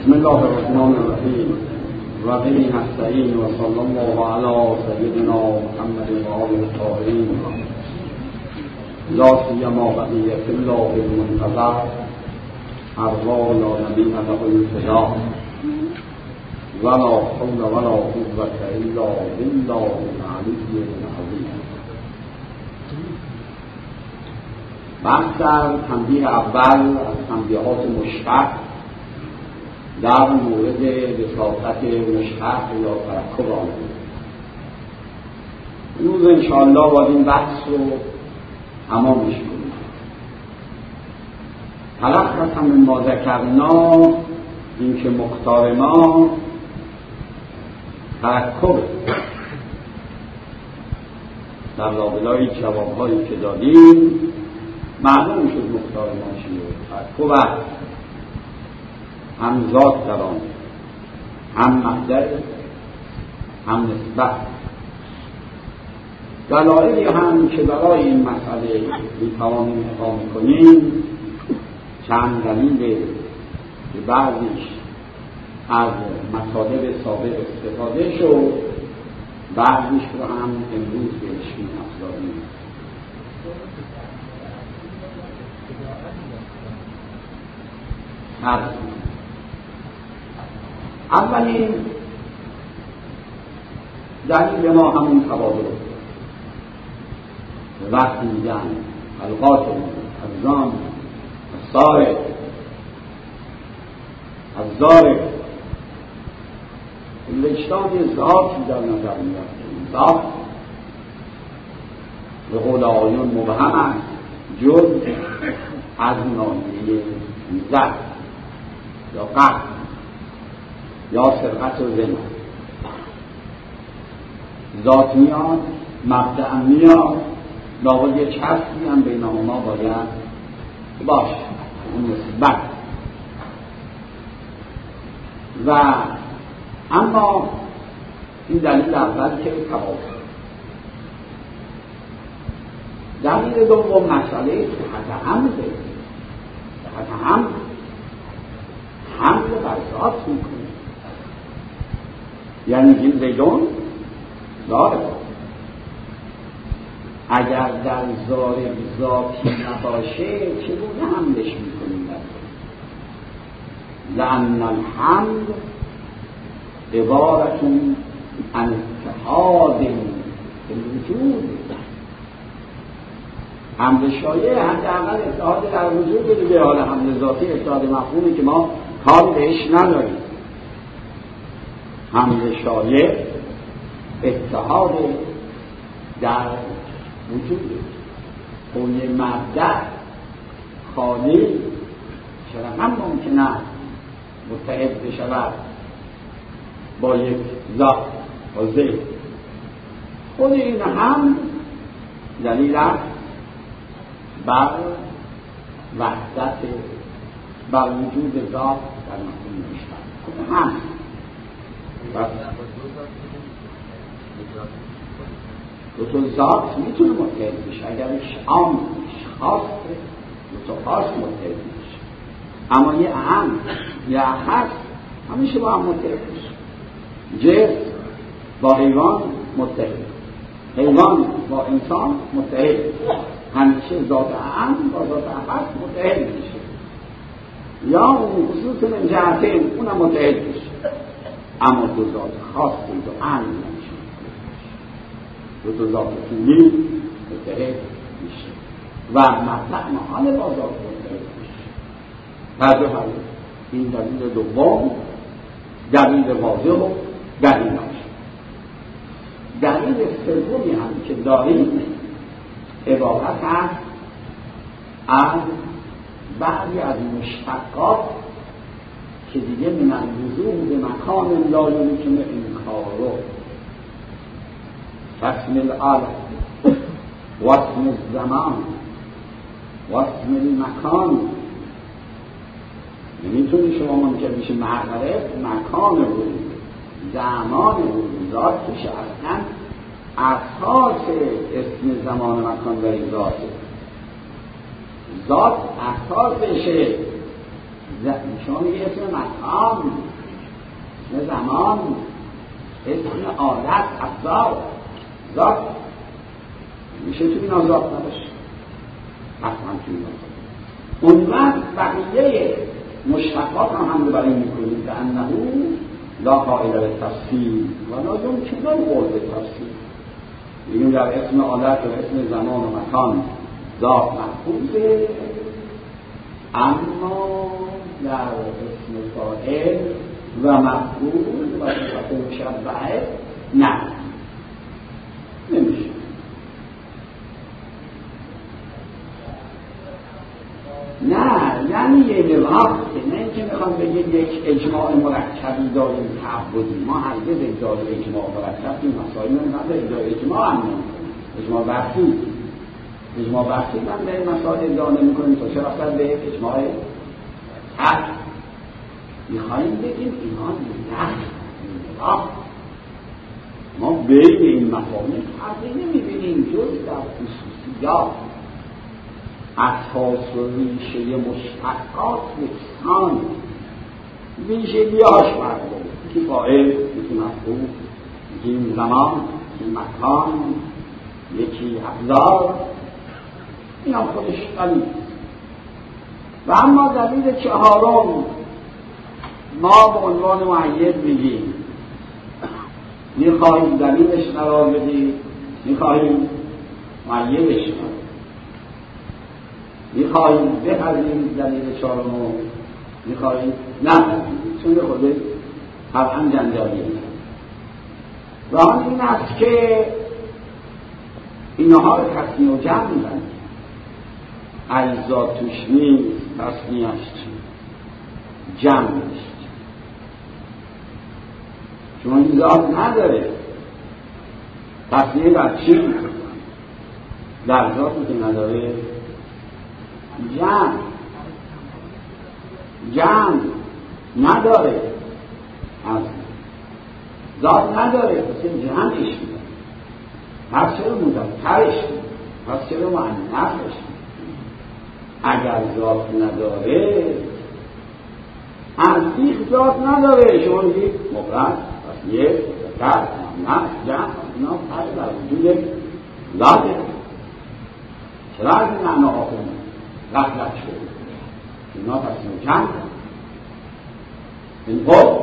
بسم الله الرحمن الرحیم و به نستعین و صلی الله علی سیدنا محمد و آله الطاهرین لا سیما بقیة الله المنتظر ارواح لا نبی له الفداء ولا حول ولا قوة الا بالله العلی العظیم. بحث در تنبیه اول از تنبیهات مشتق در مورد وساطت مشتق یا ترکب آمده. امروز انشاءالله باید این بحث رو تمامش کنیم. تلخص هم ما ذکرنا این که مختار ما ترکب در لابلای جوابهایی که دادیم معلوم شد مختار ما چیه. ترکب هم ذات در آن، هم مصدر، هم نسبت. دلایلی هم که برای این مسئله میتوانیم اقامه کنیم چند دلیل که بعضیش از مطالب سابق استفاده شد، بعضیش رو هم امروز بهش می‌افزاییم. اولین دلیل ما همون تبادل وقت میگن القاتل الزام السارق الزارق لجتان ذاتی در نظر میاد. ذات به قول آیون مبهم است جز از ناحیه زد یا قتل یا سرقت و زنا. ذات میاد، مبدأ میاد، لابد یه چسبی هم بین اونا باید باشه، اون نسبت. و اما این دلیل اول که تبادل. دلیل دوم مسئله صحت حمله. صحت حمل بر ذات میکنه، یعنی این زیدون زاره. اگر در زاره ذاتی نباشه چگونه حملش میکنیم؟ لأن الحمل عبارت عن اتحاد الوجود. حمل شایع حداقل اتحاد در وجود دیگه. حال حمل ذاتی اتحاد مفهومی که ما کار بهش نداریم. حمل شایع اتحاد در وجود. اون مبدأ خالی چرا هم ممکنه متحد بشود با یک ذات و ذهن. خود این هم دلیل است بر وحدت، بر وجود ذات در مفهوم مشترک. خود هم دو تا ذات میتونه متحد بشه اگرش عام خاصه، دو تا خاص متحد بشه. اما یه عام یه خاص همیشه با هم متحد بشه. جنس با حیوان متحد، حیوان با انسان متحد، همیشه ذات عام با ذات خاص متحد میشه. یا اون خصوص من جهتین اونم متحد بشه. اما دو ذات خاص دو عام نمیشه. دو ذات کلی متحد میشه و مطلق محال با ذات متحد میشه. بعد این دلیل دوم، دلیل واضح و دلیل ناشی. دلیل سومی هم که داریم عبارت است از بعضی از مشتقات که دیگه من الوضوح به مکان لا یمکن انکاره، اسم العالم و اسم الزمان و اسم المکان. نمیتونی شما منکر بشه معرفت مکان بود، زمان بود، ذات بشه. اصلا اساس اسم زمان و مکان در این ذاته. ذات اساسشه شما میگه اسم مکان، اسم زمان، اسم آلت، افزار، ذات میشه تو این ذات نباشه حتما تو این ذات. اون وقت بقیه مشتقات هم برای میکنیم که انه لا قائل به تفسیر و لا یمکن القول به تفسیر. میگیم در اسم آلت و اسم زمان و مکان ذات محفوظه، اما در اسم فاعل و مفعول و صفت مشبهه نه، نمیشه. نه یعنی یه وقت نه اینکه میخوام بگید یک اجماع مرکبی داریم تعبدی، ما هرگز ادعای اجماع مرکب این مسائل نداریم. ادعای اجماع هم اجماع بحثی، اجماع بحثی من به این مسائل ادعا نمی‌کنیم تا چه وقت به اجماع حق میخواییم بگیم اینا نه، ما بین این مفاهیم فرقی نمی‌بینیم جز در خصوصیات. اساس و ریشه مشتقات یکسان، ویژگی‌هاش فرق داره. یکی فاعل، یکی مفعول، یکی زمان، یکی مکان، یکی ابزار، این هم خودش دلیل. و اما دلیل چهارم ما به عنوان مؤید میگیم، میخواهیم دلیلش قرار بدیم، میخواهیم مؤیدش کنیم، میخواهیم بپذیریم دلیل چهارم، میخواهیم نپذیریم، چون خود طبعا جنجالیه. و آن این است که اینها رو تصمیه و جمع میبندیم. اجزا توش نیست، تصمیهش چی؟ جمعش چی؟ چون این ذات نداره، تصمیه بر چی؟ در ذاتی که نداره جمع نداره، از ذات نداره، پس این جمعش میده. پس چرا مذکرش میده؟ پس چرا مؤنثش میده؟ اگر ذات نداره، از بیخ ذات نداره، شما میگید مفرد، پس یک، مذکر، مؤنث، جمع، اینا فرق در وجود ذاته. چرا از این معناها غفلت شده؟ اینا تصمیم جمع این خود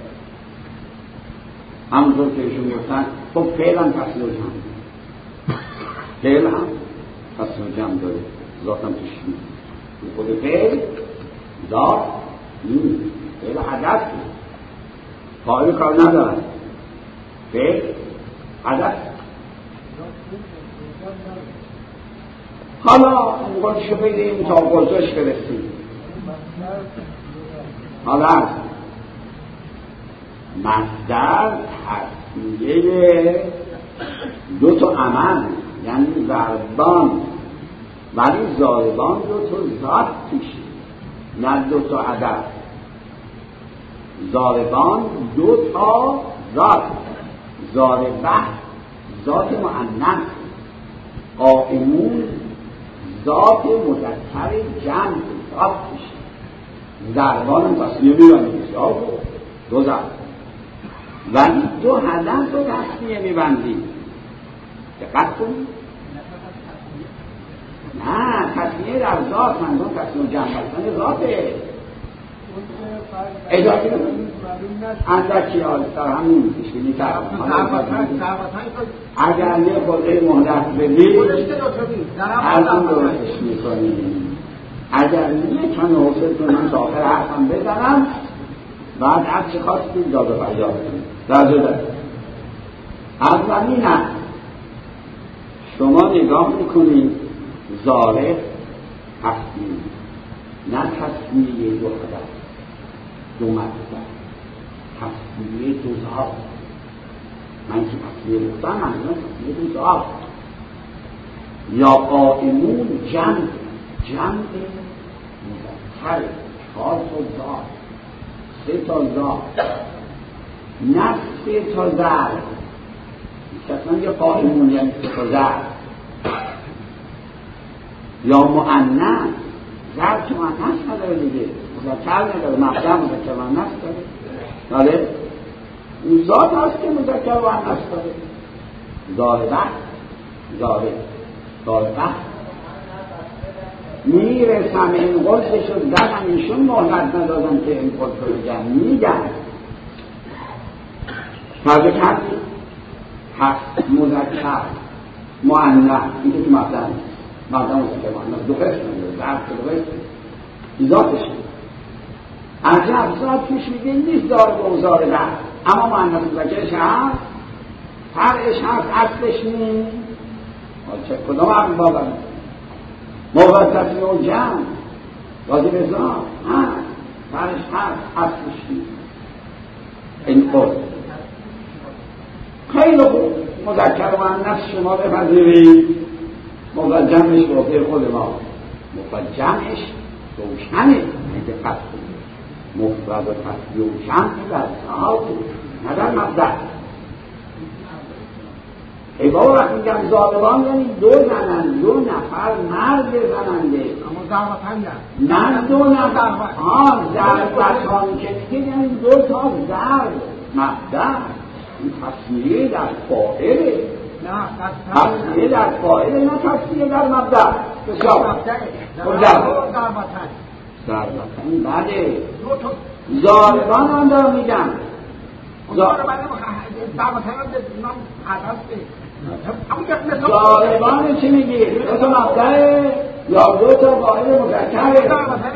همونطور که ایشون گفتن خب فعل هم تصمیم جمع، فعل هم تصمیم جمع داره، ذات هم توش نیست. خود فعل ذات نیست، فعل حدث نیست، فاعل کار ندارن، فعل حدث. حالا خودشو بگیم تا گذاشت برسیم. حالا مصدر تصمیه دو تا عمل، یعنی ضربان، ولی ضاربان دو تا ذات توشه، نه دو تا عدد. ضاربان دو تا ذات، ضاربه ذات مؤنث، قائمون ذات مذکر جمع ذات توشه. ضربان هم تصمیه میبندیم دو ذات، ولی دو هدف رو تصمیه میبندیم. دقت کنید، نه تصمیه در ذات، منظور تصمیه جمع بستن ذاته. اجازه کنید اندکی در همین اشکلی طرف اگر یه خورده مهلت بدید از اون درستش میکنیم. اگر یه کمی حسد کنم تا آخر حرفم بزنم، بعد از چه خواستید داد و فریاد کنید. راجع دارید اولی نه، شما نگاه میکنید ظاهر تصمیه، نه تصمیه دو هدف، دو مطلب، تصمیه دو ذات. من که تصمیه گفتم منظورم تصمیه دو ذات. یا قائمون جمع مذکر، 4 تا ذات، 3 تا ذات، نه 3 تا ضرب. کسان یه قائمون یعنی 3 تا ضرب. یا مؤنث، ضرب که مؤنث نداره دیگه، مذکر نداره، مبدأ مذکر و مؤنث داره. بله اون ذات هست که مذکر و مؤنث داره. ضاربه میرسم این قلسش رو زدم، ایشون مهلت ندادن که این قلس رو بگم، میگن فرض کردی هست مذکر مؤنث، این که مبدأ مذکر مؤنث دو قسم داره، ضرب دو قسم ذاتشه. عجب ذات توش میگه نیست ضارب و ضاربه، اما مؤنث مذکرش هست، فرعش هست، اصلش نیست. چه کدام عقل باور موقع تصمیه و جمع واجب ذات هست، فرعش هست، اصلش نیست. این قول خیلی خوب، مذکر و مؤنث شما بپذیرید، موقع جمعش گفته خود ما، موقع جمعش روشنه، اینکه قصد مفرد و تصریح و جمع در ساعت نه در مبدأ. ای بابا وقتی میگم ضاربان یعنی دو زنند، دو نفر مرد زننده، اما ضربتن نه دو نفر ضربتان که میگه یعنی دو تا ضرب مبدأ. این تصمیه در فاعله، نه تصمیه در فاعله، نه تصمیه در مبدأ. بسیار ضربتن بله ضاربان هم دارم میگم ضاربان چی میگی؟ دو تا مبدأ یا دو تا فاعل مذکره؟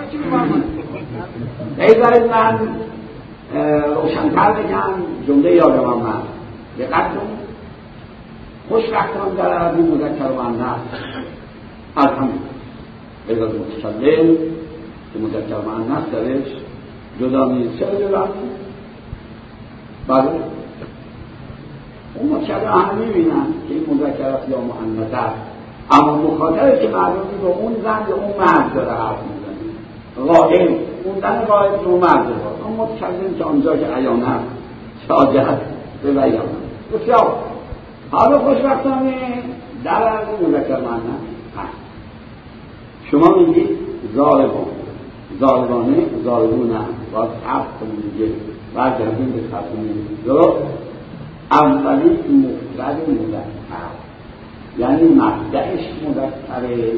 بذارید من روشن‌تر بگم جمله یادم آمد. دقت کنید خوشبختانه در عربی مذکر و مؤنث الحمدلله غیر از متکلم که مذکر و مؤنث درش جدا نیست. چرا جدا نیست؟ بله اون متکلم هم میبینن که این مذکر است یا مؤنث است، اما مخاطبی که معلوم به اون زن یا اون مرد داره حرف میزنه، غائب اون زن غائب که اون مرد داره، اون متکلم که آنجا که عیانه شاجه به بیان. بسیار حالا خوشبختانه در عربی مذکر مؤنث هست. شما میگید ضاربانه ضاربونه باز حرف کنید دیگه برگردیم به تصمیم درست. اولی مفرد مذکر یعنی مبدأش مذکره،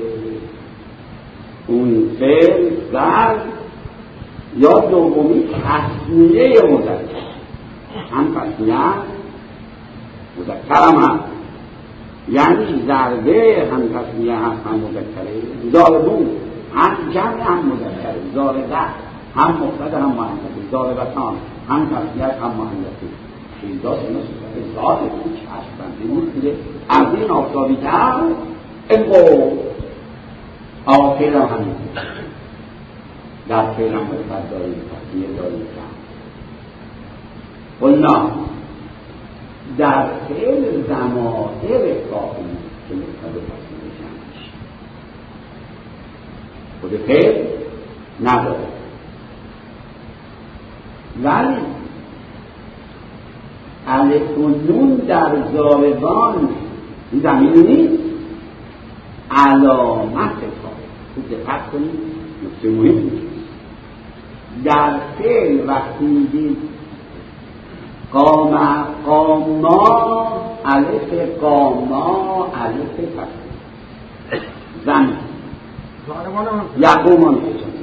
اون فعل ضرب، یا دومی تسمیه مذکر، هم تسمیه مذکر هم یعنی ضربه هم تسمیه هم مذکره، ضاربون هم جمع هم مذکره، ضاربه هم مفرد هم مؤنث، ضاربتان هم تسمیه هم مؤنث. شیداست اینا صورت ذات بود که اشبنده بود که از این آفتابی تر انگو آخر هم همین در فعل هم مفرد داریم تسمیه داریم قلنا در فعل ضمائر کافی که مفرد تسمیه جمعش خود فعل نداره، ولی الف و نون در ضاربان این ضمیر نیست، علامت فاعل. خوب دقت کنید، نکته مهم نیست. در فعل وقتی میگید قاما الف قاما الف فتح زمین یقومان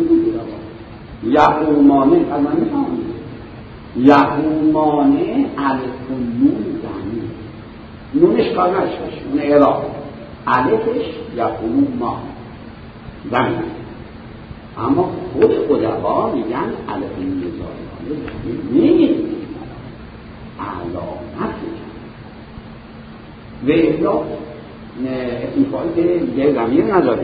یقومانه فرمان میفهمید یقومانه الف و نون زمین، نونش کار نشوش، اون اعراب الفش یقومان زمین، اما خود ادبا میگن الف و نون زمین نیست، علامت میگن و احلا این فایل که یه زمین نداره.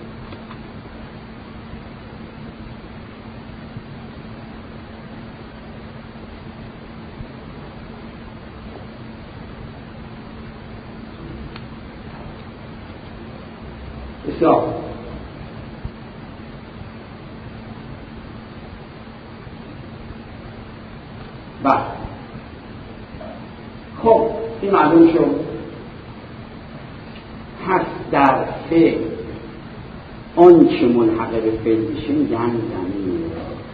بسیار بله خب این معلوم شد. پس در فعل آنچه ملحق به فعل میشه میگن ضمیر،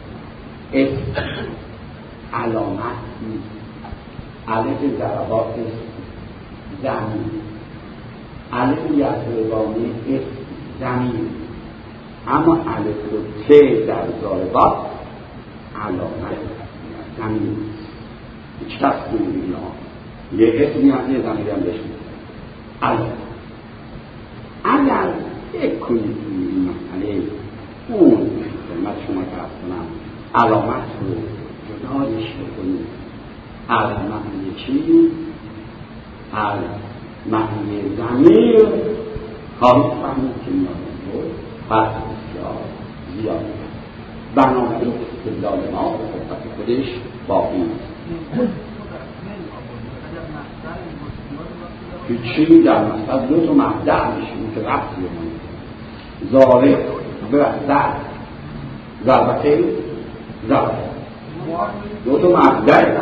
اسم علامت نیست. الف ضربات زمین، الف یضربانی اسم زمین، اما الف و ت در ضاربات علامت زمین نیست. هیچ کس نمی‌بینه یه اسمی هم یه زمین هم بشید. اگر فکر کنید این مسئله اون خدمت شما که هستم علامت رو جدایش بکنید از معنی چی؟ از معنی زمین خواهید فهمید که نیازم رو فرق بسیار زیاد بنابراین استدلال ما به خدمت خودش باقی است. هیچی در مصدر دو تا مبدع میشون که رفت بمونید ضارب ببستر ضربته ضربته دو تا مبدع.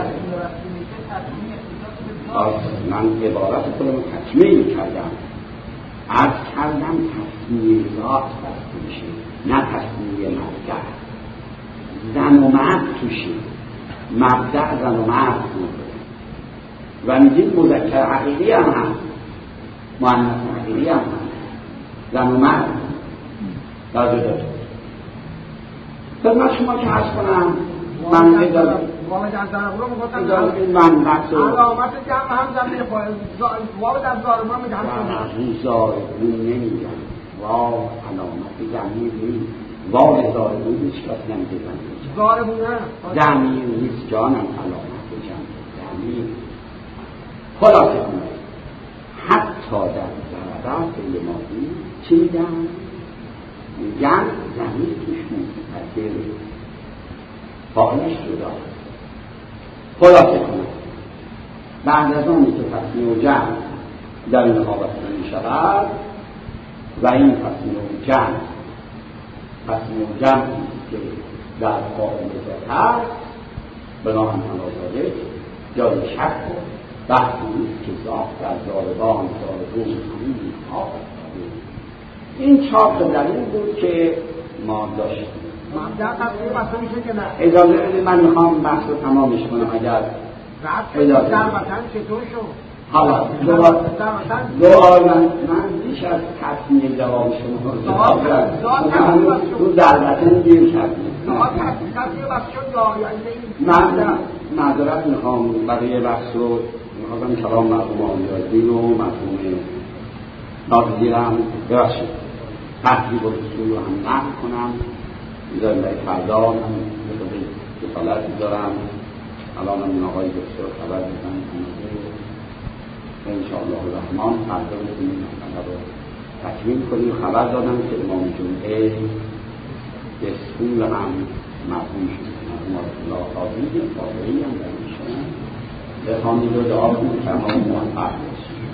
من عبارت خودم تکمیل کردم، عرض کردم تصمیه ذات بسته میشه نه تصمیه مبدع. زن و مرد توشه، مبدع زن و مرد بود و میگید مذکر حقیقی هم هست، مؤنث حقیقی هم هست، زن و مرد در جدا. خدمت شما که عرض کنم من اجازه من بحث علامت جمع هم زمین واو در ضاربان میگه هم ضاربون نمیگن، واو علامت زمین نیست، واو ضاربون هیچ کس نمیگه ضاربون زمین نیست جانم، علامت جمع زمین. خلاصه کنم حتی در ضربات مادی چی میگن؟ میگن زمین توش مستقل فاعلش جدا. خلاصه کنم بعد از آنی که تصمیه و جمع در این خوابت می شود و این تصمیه و جمع که در فاعل هست بنام تناساده جای شک بحثی نیست که ذات در ضاربان ضاربون همین ها این چاپ دلیل بود که ما داشتیم. اجازه بدید من میخوام بحث رو تمامش کنم. اگر اجازه حالا دوباره من بیش از تصمیه جواب شما رو در وطن گیر کردیم. من معذرت میخوام برای بحث رو میخواستم کلام مرحوم آمیازدین و مرحوم نازیرم ببخشید تحقیق و رسول رو هم نقل کنم. میذارم در فردا من رسالتی دارم، الان هم این آقای دکتر خبر میزن انشاءالله الرحمن فردا بکنیم مسئله رو تکمیل کنیم. خبر دادم که امام جمعه دستور هم مرحوم شد، مرحوم الله قاضی فاضلی هم در میشن بخوانید و دعا کنید که همه موفق باشید.